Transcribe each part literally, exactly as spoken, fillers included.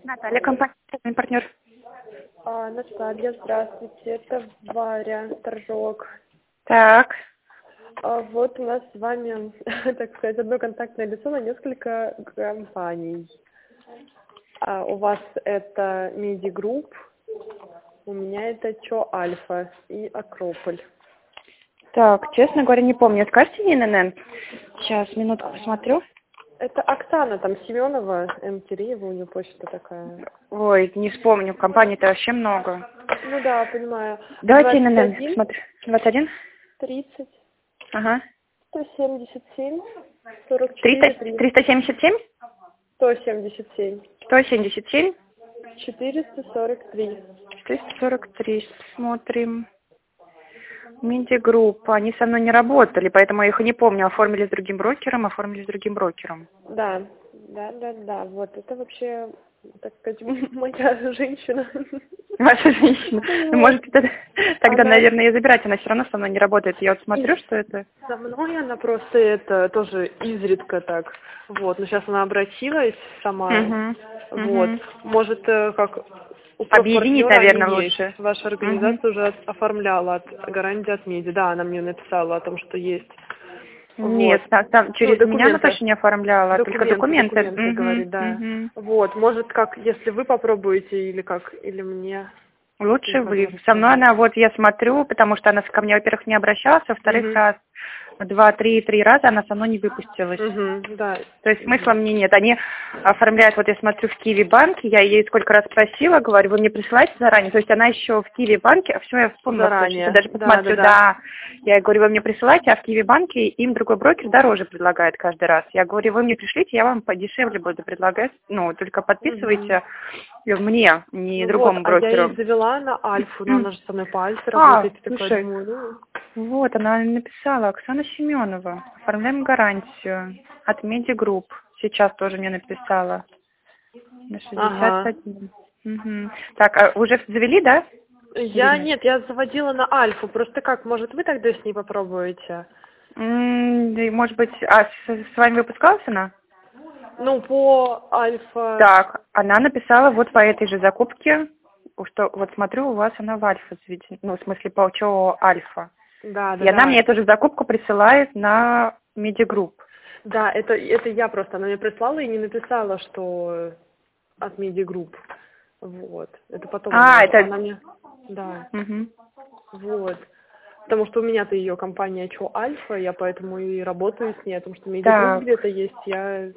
Наталья, компания партнер. А, Наталья, здравствуйте, это Варя, торжок. Так. А, вот у нас с вами, так сказать, одно контактное лицо на несколько компаний. А, у вас это Меди Групп, у меня это Чо Альфа и Акрополь. Так, честно говоря, не помню. Скажите мне, ННН? Сейчас, минутку посмотрю. Это Оксана, там, Семенова, М. Киреева, у нее почта такая. Ой, не вспомню, компаний-то вообще много. Ну да, понимаю. Давайте ННН, смотрю. двадцать один? тридцать. Ага. сто семьдесят семь. сорок четыре. триста, триста семьдесят семь? сто семьдесят семь. сто семьдесят семь? четыреста сорок три. четыреста сорок три. Смотрим. Медиагрупп. Они со мной не работали, поэтому я их и не помню. Оформили с другим брокером, оформили с другим брокером. Да, да, да, да. Вот это вообще, так сказать, моя женщина. Ваша женщина. Ну, может, это, тогда, Она... наверное, ее забирать. Она все равно со мной не работает. Я вот смотрю, И что это... со мной она просто это тоже изредка так. Вот, но сейчас она обратилась сама. Угу. Вот. Угу. Может, э, как... У Объединить, партнера наверное, они лучше. есть. Ваша организация Угу. уже оформляла от гарантии от Меди. Да, она мне написала о том, что есть. Нет, Вот. там, там через Ну, меня она документы. точно не оформляла, Документы, только документы. документы, Угу. говорит, да. Угу. Вот, может, как, если вы попробуете, или как, или мне Лучше какие вы. Со мной возможности. она, вот я смотрю, потому что она ко мне, во-первых, не обращалась, во-вторых, Угу. раз, два, три, три раза она со мной не выпустилась. Угу, да. То есть смысла мне нет. Они оформляют, вот я смотрю, в Киви банке, я ей сколько раз просила, говорю, вы мне присылаете заранее, то есть она еще в Киви банке, а все, я вспомнила, Заранее. сейчас даже посмотрю, Да, да, да, да. я ей говорю, вы мне присылаете, а в Киви банке им другой брокер дороже предлагает каждый раз. Я говорю, вы мне пришлите, я вам подешевле буду предлагать, ну, только подписывайте Угу. мне, не Ну вот, другому а я брокеру. ей завела на Альфу, но она же со мной по Альфе А, работает, и такая слушай, думаю, ну... вот она написала, Оксана Семенова, оформляем гарантию от Меди Групп. Сейчас тоже мне написала. На шестьдесят Ага. один. Угу. Так, а уже завели, да? Или Я, нет? нет, я заводила на Альфу, просто как, может, вы тогда с ней попробуете? М, да и, может быть, а с, с вами выпускалась она? Ну, по Альфа... Так, она написала вот по этой же закупке, что вот смотрю, у вас она в Альфа заведена, ну, в смысле, по ЧО Альфа. Да, да, И она да. мне эту же закупку присылает на Медиагрупп. Да, это, это я просто, она мне прислала и не написала, что от Меди Групп. Вот. Это потом она А, уже, это... она мне, да, Угу. вот. Потому что у меня-то ее компания Чо Альфа, я поэтому и работаю с ней, потому что Меди Групп Так. где-то есть, я...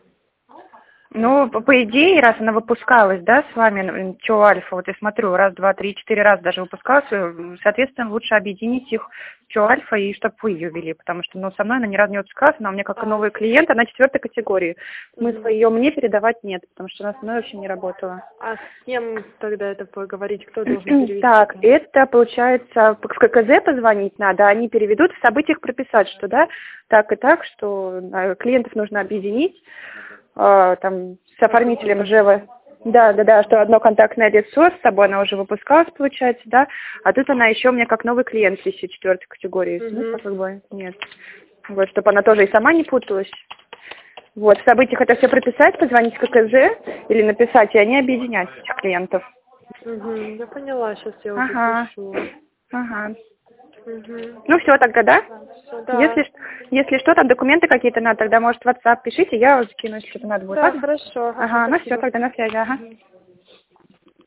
Ну, по, по идее, раз она выпускалась, да, с вами, Чо Альфа, вот я смотрю, раз, два, три, четыре раза даже выпускалась, э, соответственно, лучше объединить их Чо Альфа и чтобы вы ее вели, потому что, ну, со мной она ни разу не выпускалась, она у меня как А, новый клиент, она четвертой категории. Смысла угу. ее мне передавать нет, потому что она со мной вообще не работала. А с кем тогда это поговорить, кто должен перевести? Так, это, получается, в ККЗ позвонить надо, они переведут, в событиях прописать, что, да, так и так, что э, клиентов нужно объединить, э, там, с оформителем Жевы. Да, да, да, что одно контактное лицо, с собой она уже выпускалась, получается, да, а тут она еще у меня как новый клиент висит четвертой категории, Угу. смысла как бы нет. Вот, чтобы она тоже и сама не путалась. Вот, в событиях это все прописать, позвонить в ККЗ или написать, и они объединять этих клиентов. Угу. Я поняла, сейчас я уже Ага, пишу. ага. Угу. Ну все, тогда, да? Все, да. Если, если что, там документы какие-то надо, тогда, может, в WhatsApp пишите, я скину, если что-то надо будет. Да, Ладно? хорошо. Ага, Ага, ну все, спасибо. тогда на связи, ага.